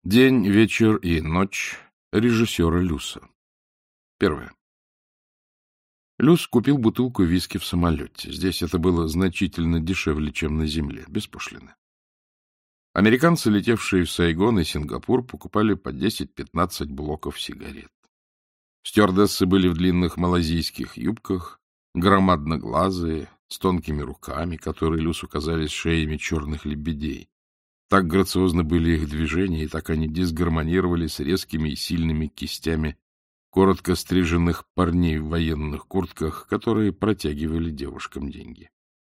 День, вечер и ночь режиссера Люса. Первое. Люс купил бутылку виски в самолете. Здесь это было значительно дешевле, чем на земле, без пошлины. Американцы, летевшие в Сайгон и Сингапур, покупали по 10-15 блоков сигарет. Стюардессы были в длинных малазийских юбках, громадноглазые, с тонкими руками, которые Люсу казались шеями черных лебедей. Так грациозны были их движения, и так они дисгармонировали с резкими и сильными кистями коротко стриженных парней в военных куртках, которые протягивали девушкам деньги.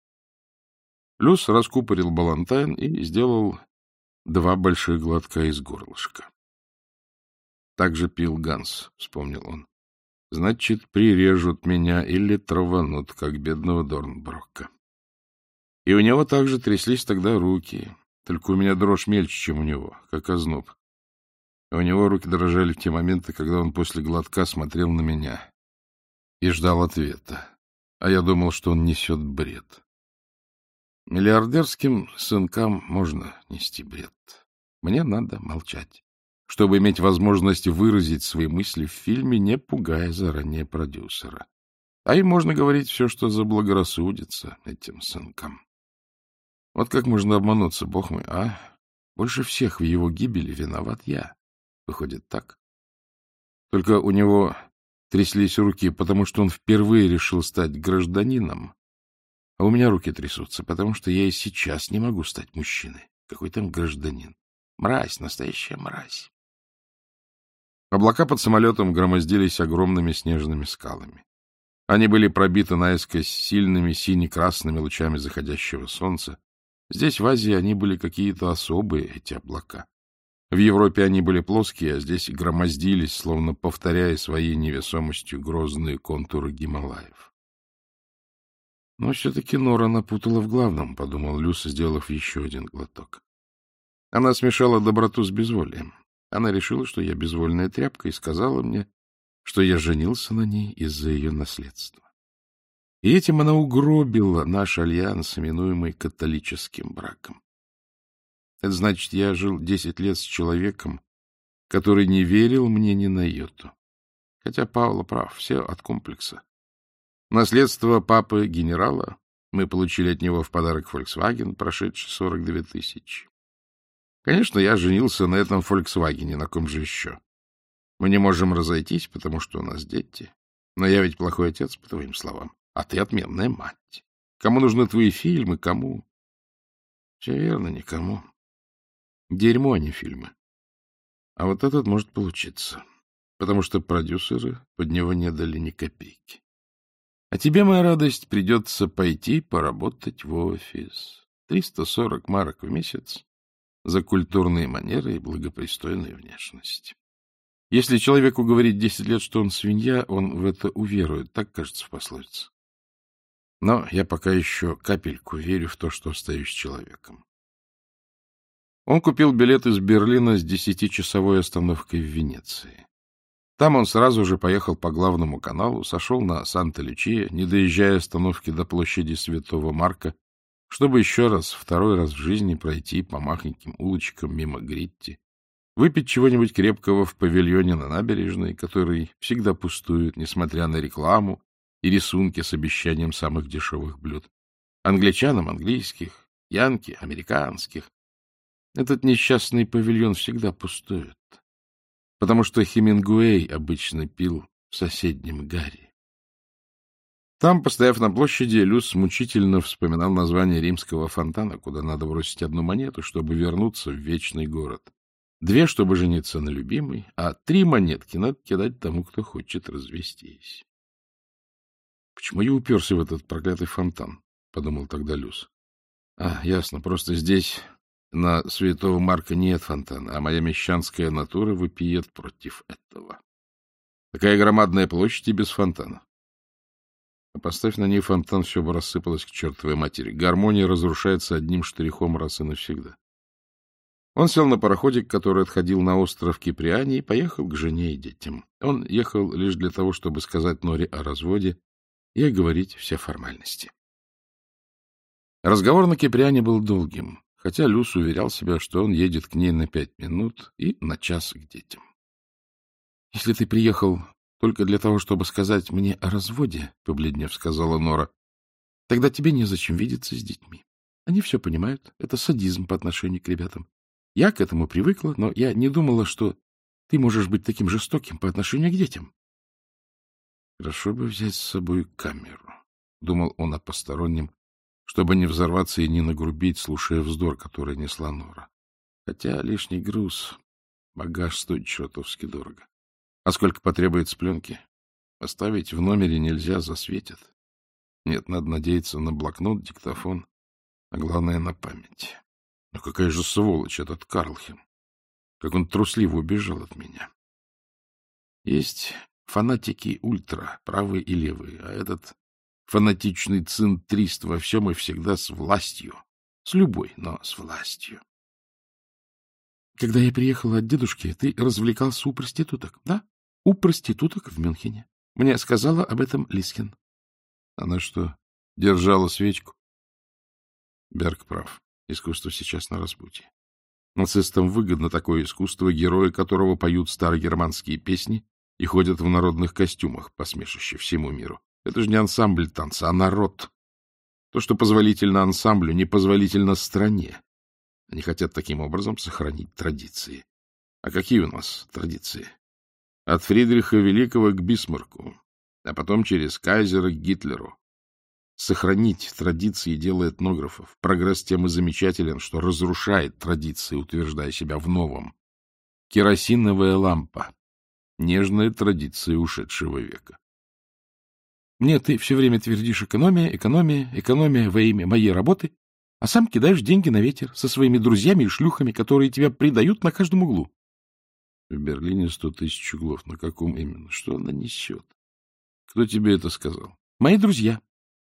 Люс раскупорил балантайн и сделал 2 больших глотка из горлышка. Так же пил Ганс, вспомнил он. Значит, прирежут меня или траванут, как бедного Дорнброка. И у него также тряслись тогда руки. Только у меня дрожь мельче, чем у него, как озноб. А у него руки дрожали в те моменты, когда он после глотка смотрел на меня и ждал ответа. А я думал, что он несет бред. Миллиардерским сынкам можно нести бред. Мне надо молчать, чтобы иметь возможность выразить свои мысли в фильме, не пугая заранее продюсера. А им можно говорить все, что заблагорассудится этим сынкам. Вот как можно обмануться, бог мой, а? Больше всех в его гибели виноват я. Выходит так. Только у него тряслись руки, потому что он впервые решил стать гражданином. А у меня руки трясутся, потому что я и сейчас не могу стать мужчиной. Какой там гражданин? Мразь, настоящая мразь. Облака под самолетом громоздились огромными снежными скалами. Они были пробиты наискось сильными сине-красными лучами заходящего солнца. Здесь, в Азии, они были какие-то особые, эти облака. В Европе они были плоские, а здесь громоздились, словно повторяя своей невесомостью грозные контуры Гималаев. Но все-таки Нора напутала в главном, — подумал Люс, сделав еще один глоток. Она смешала доброту с безволием. Она решила, что я безвольная тряпка, и сказала мне, что я женился на ней из-за ее наследства. И этим она угробила наш альянс, именуемый католическим браком. Это значит, я жил 10 лет с человеком, который не верил мне ни на йоту. Хотя Паула прав, все от комплекса. Наследство папы генерала мы получили от него в подарок Volkswagen, прошедший 42 тысячи. Конечно, я женился на этом Volkswagen, на ком же еще. Мы не можем разойтись, потому что у нас дети. Но я ведь плохой отец, по твоим словам. А ты отменная мать. Кому нужны твои фильмы, кому? Все верно, никому. Дерьмо, а не фильмы. А вот этот может получиться, потому что продюсеры под него не дали ни копейки. А тебе, моя радость, придется пойти поработать в офис. 340 марок в месяц за культурные манеры и благопристойную внешность. Если человеку говорить 10 лет, что он свинья, он в это уверует, так, кажется, в пословице. Но я пока еще капельку верю в то, что остаюсь человеком. Он купил билет из Берлина с 10-часовой остановкой в Венеции. Там он сразу же поехал по главному каналу, сошел на Санта-Лючия, не доезжая остановки до площади Святого Марка, чтобы еще раз, второй раз в жизни пройти по махоньким улочкам мимо Гритти, выпить чего-нибудь крепкого в павильоне на набережной, который всегда пустует, несмотря на рекламу и рисунки с обещанием самых дешевых блюд. Англичанам английских, янки американских. Этот несчастный павильон всегда пустует, потому что Хемингуэй обычно пил в соседнем Гарри. Там, постояв на площади, Люс мучительно вспоминал название римского фонтана, куда надо бросить 1 монету, чтобы вернуться в вечный город. 2, чтобы жениться на любимой, а 3 монетки надо кидать тому, кто хочет развестись. Почему я уперся в этот проклятый фонтан? — подумал тогда Люс. Ясно, просто здесь на Святого Марка нет фонтана, а моя мещанская натура вопиет против этого. Такая громадная площадь и без фонтана. А поставь на ней фонтан, все бы рассыпалось к чертовой матери. Гармония разрушается одним штрихом раз и навсегда. Он сел на пароходик, который отходил на остров Киприане, и поехал к жене и детям. Он ехал лишь для того, чтобы сказать Норе о разводе и оговорить все формальности. Разговор на Киприане был долгим, хотя Люс уверял себя, что он едет к ней на 5 минут и на час к детям. — Если ты приехал только для того, чтобы сказать мне о разводе, — побледнев сказала Нора, — тогда тебе незачем видеться с детьми. Они все понимают. Это садизм по отношению к ребятам. Я к этому привыкла, но я не думала, что ты можешь быть таким жестоким по отношению к детям. Хорошо бы взять с собой камеру, — думал он о постороннем, чтобы не взорваться и не нагрубить, слушая вздор, который несла Нора. Хотя лишний груз, багаж стоит чертовски дорого. А сколько потребуется пленки? Оставить в номере нельзя, засветят. Нет, надо надеяться на блокнот, диктофон, а главное — на память. Но какая же сволочь этот Карлхем! Как он трусливо убежал от меня. Есть фанатики ультра, правые и левые, а этот фанатичный центрист во всем и всегда с властью. С любой, но с властью. Когда я приехала от дедушки, ты развлекался у проституток, да? У проституток в Мюнхене. Мне сказала об этом Лискин. Она что, держала свечку? Берг прав. Искусство сейчас на распутье. Нацистам выгодно такое искусство, герои которого поют старогерманские песни и ходят в народных костюмах, посмешище всему миру. Это же не ансамбль танца, а народ. То, что позволительно ансамблю, не позволительно стране. Они хотят таким образом сохранить традиции. А какие у нас традиции? От Фридриха Великого к Бисмарку, а потом через Кайзера к Гитлеру. Сохранить традиции делает этнографов. Прогресс тем и замечателен, что разрушает традиции, утверждая себя в новом. Керосиновая лампа. Нежная традиция ушедшего века. Мне ты все время твердишь экономия, экономия, экономия во имя моей работы, а сам кидаешь деньги на ветер со своими друзьями и шлюхами, которые тебя предают на каждом углу. В Берлине 100 тысяч углов. На каком именно? Что она несет? Кто тебе это сказал? Мои друзья.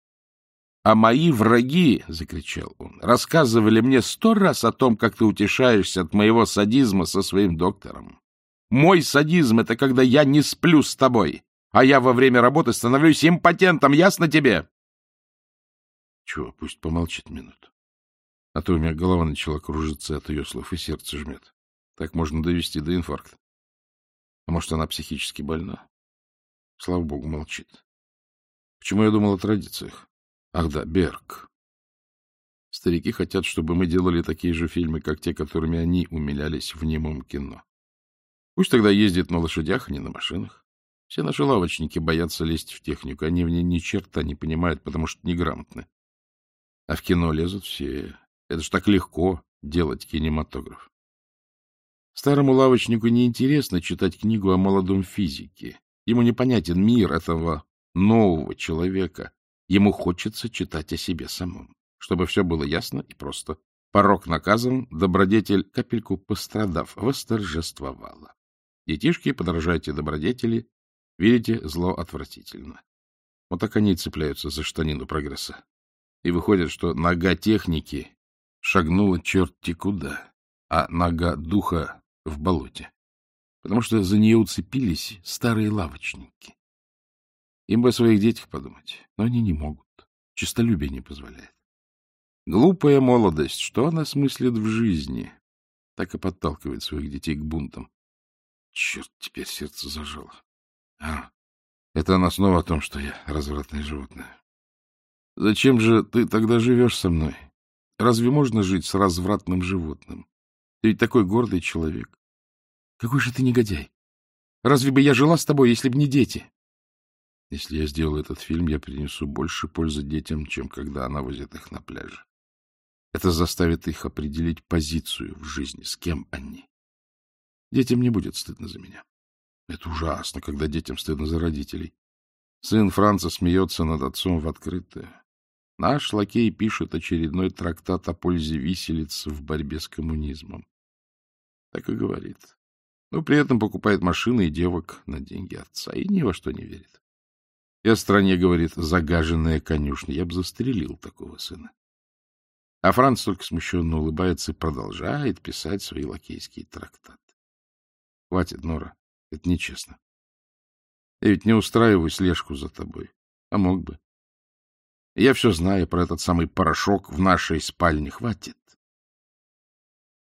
А мои враги, — закричал он, — рассказывали мне 100 раз о том, как ты утешаешься от моего садизма со своим доктором. Мой садизм — это когда я не сплю с тобой, а я во время работы становлюсь импотентом, ясно тебе? Чего, пусть помолчит минуту. А то у меня голова начала кружиться от ее слов, и сердце жмет. Так можно довести до инфаркта. А может, она психически больна? Слава богу, молчит. Почему я думал о традициях? Ах да, Берг. Старики хотят, чтобы мы делали такие же фильмы, как те, которыми они умилялись в немом кино. Пусть тогда ездит на лошадях, а не на машинах. Все наши лавочники боятся лезть в технику. Они в ней ни черта не понимают, потому что неграмотны. А в кино лезут все. Это ж так легко делать кинематограф. Старому лавочнику неинтересно читать книгу о молодом физике. Ему непонятен мир этого нового человека. Ему хочется читать о себе самом, чтобы все было ясно и просто. Порок наказан, добродетель, капельку пострадав, восторжествовала. Детишки, подражайте добродетели, видите, зло отвратительно. Вот так они и цепляются за штанину прогресса. И выходит, что нога техники шагнула черти куда, а нога духа в болоте, потому что за нее уцепились старые лавочники. Им бы о своих детях подумать, но они не могут. Честолюбие не позволяет. Глупая молодость, что она смыслит в жизни, так и подталкивает своих детей к бунтам. Черт, теперь сердце зажало. Это она снова о том, что я развратное животное. Зачем же ты тогда живешь со мной? Разве можно жить с развратным животным? Ты ведь такой гордый человек. Какой же ты негодяй! Разве бы я жила с тобой, если бы не дети? Если я сделаю этот фильм, я принесу больше пользы детям, чем когда она возит их на пляже. Это заставит их определить позицию в жизни, с кем они. Детям не будет стыдно за меня. Это ужасно, когда детям стыдно за родителей. Сын Франца смеется над отцом в открытое. Наш лакей пишет очередной трактат о пользе виселиц в борьбе с коммунизмом. Так и говорит. Но при этом покупает машины и девок на деньги отца и ни во что не верит. И о стране, говорит, загаженная конюшня. Я бы застрелил такого сына. А Франц только смущенно улыбается и продолжает писать свои лакейские трактаты. Хватит, Нора, это нечестно. Я ведь не устраиваю слежку за тобой, а мог бы. Я все знаю про этот самый порошок в нашей спальне. Хватит.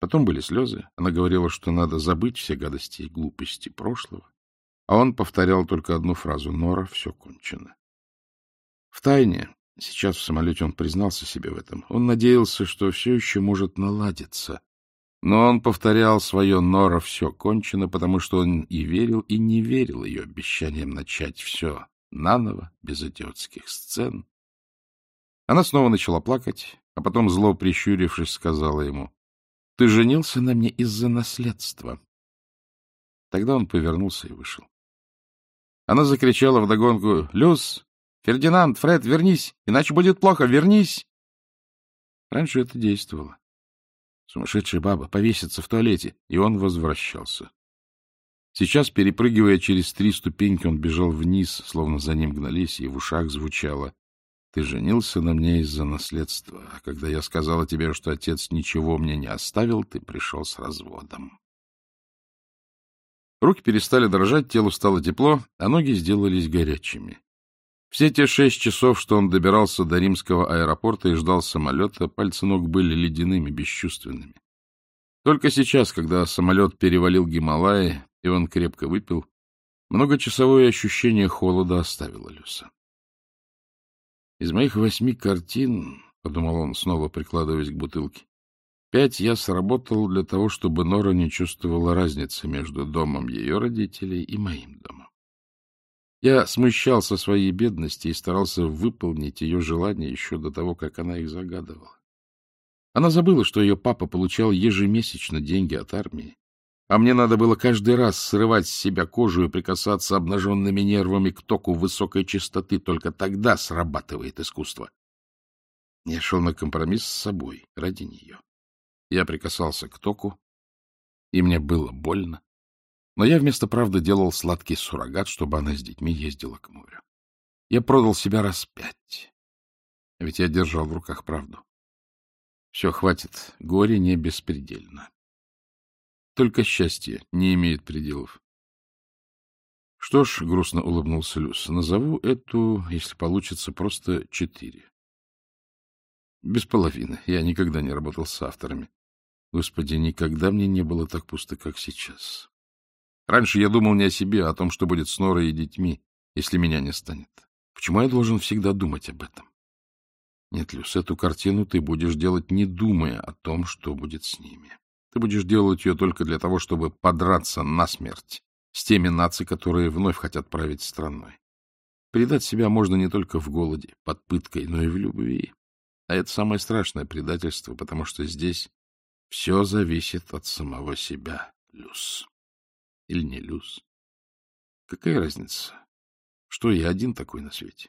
Потом были слезы. Она говорила, что надо забыть все гадости и глупости прошлого. А он повторял только одну фразу: «Нора, все кончено». Втайне, сейчас в самолете он признался себе в этом, он надеялся, что все еще может наладиться. Но он повторял свое «Нора, все кончено», потому что он и верил, и не верил ее обещаниям начать все наново, без идиотских сцен. Она снова начала плакать, а потом, зло прищурившись, сказала ему: «Ты женился на мне из-за наследства». Тогда он повернулся и вышел. Она закричала вдогонку: «Люс! Фердинанд! Фред, вернись! Иначе будет плохо! Вернись!» Раньше это действовало. Сумасшедшая баба повесится в туалете, и он возвращался. Сейчас, перепрыгивая через 3 ступеньки, он бежал вниз, словно за ним гнались, и в ушах звучало: «Ты женился на мне из-за наследства, а когда я сказала тебе, что отец ничего мне не оставил, ты пришел с разводом». Руки перестали дрожать, телу стало тепло, а ноги сделались горячими. Все те 6 часов, что он добирался до римского аэропорта и ждал самолета, пальцы ног были ледяными, бесчувственными. Только сейчас, когда самолет перевалил Гималаи, и он крепко выпил, многочасовое ощущение холода оставило Люса. «Из моих 8 картин, — подумал он, снова прикладываясь к бутылке, — 5 я сработал для того, чтобы Нора не чувствовала разницы между домом ее родителей и моим домом. Я смущался своей бедности и старался выполнить ее желания еще до того, как она их загадывала. Она забыла, что ее папа получал ежемесячно деньги от армии, а мне надо было каждый раз срывать с себя кожу и прикасаться обнаженными нервами к току высокой частоты. Только тогда срабатывает искусство. Я шел на компромисс с собой ради нее. Я прикасался к току, и мне было больно. Но я вместо правды делал сладкий суррогат, чтобы она с детьми ездила к морю. Я продал себя раз 5. Ведь я держал в руках правду. Все, хватит. Горе не беспредельно. Только счастье не имеет пределов. Что ж, грустно улыбнулся Люс, назову эту, если получится, просто 4. Без половины. Я никогда не работал с авторами. Господи, никогда мне не было так пусто, как сейчас. Раньше я думал не о себе, а о том, что будет с Норой и детьми, если меня не станет. Почему я должен всегда думать об этом? Нет, Люс, эту картину ты будешь делать, не думая о том, что будет с ними. Ты будешь делать ее только для того, чтобы подраться насмерть с теми наци, которые вновь хотят править страной. Предать себя можно не только в голоде, под пыткой, но и в любви. А это самое страшное предательство, потому что здесь все зависит от самого себя, Люс. Или не Люс. Какая разница? Что я один такой на свете?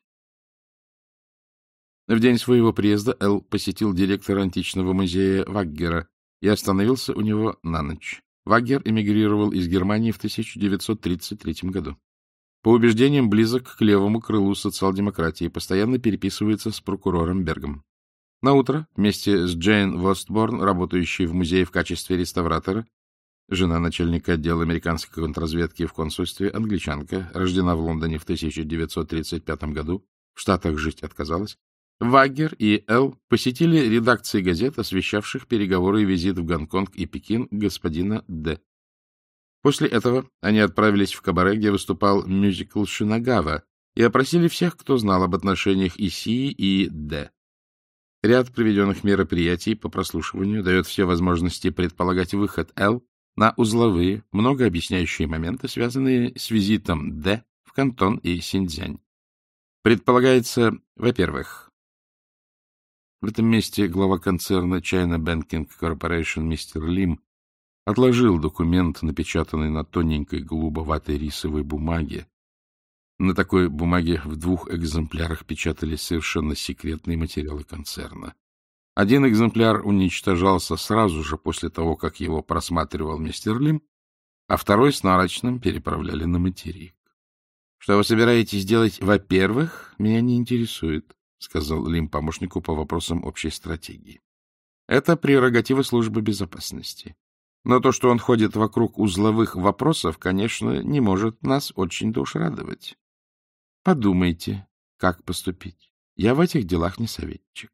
В день своего приезда Эл посетил директора античного музея Ваггера и остановился у него на ночь. Ваггер эмигрировал из Германии в 1933 году. По убеждениям близок к левому крылу социал-демократии, постоянно переписывается с прокурором Бергом. Наутро вместе с Джейн Востборн, работающей в музее в качестве реставратора, жена начальника отдела американской контрразведки в консульстве, англичанка, рождена в Лондоне в 1935 году, в Штатах жить отказалась, Ваггер и Эл посетили редакции газет, освещавших переговоры и визит в Гонконг и Пекин господина Д. После этого они отправились в кабаре, где выступал мюзикл «Шинагава», и опросили всех, кто знал об отношениях Исии и Д. Ряд проведенных мероприятий по прослушиванию дает все возможности предполагать выход Эл на узловые, многообъясняющие моменты, связанные с визитом Д в Кантон и Синьцзянь. Предполагается, во-первых, в этом месте глава концерна China Banking Corporation мистер Лим отложил документ, напечатанный на тоненькой голубоватой рисовой бумаге. На такой бумаге в 2 экземплярах печатались совершенно секретные материалы концерна. Один экземпляр уничтожался сразу же после того, как его просматривал мистер Лим, а второй с нарочным переправляли на материк. — Что вы собираетесь делать? Во-первых, меня не интересует, — сказал Лим помощнику по вопросам общей стратегии. — Это прерогатива службы безопасности. Но то, что он ходит вокруг узловых вопросов, конечно, не может нас очень-то уж радовать. Подумайте, как поступить. Я в этих делах не советчик.